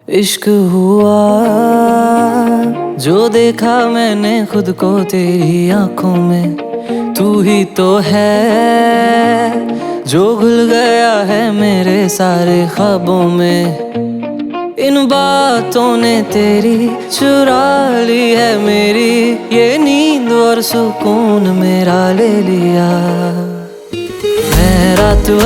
इश्क हुआ जो देखा मैंने खुद को तेरी आंखों में, तू ही तो है जो घुल गया है मेरे सारे ख्वाबों में। इन बातों ने तेरी चुरा ली है मेरी ये नींद और सुकून मेरा ले लिया। मैं रात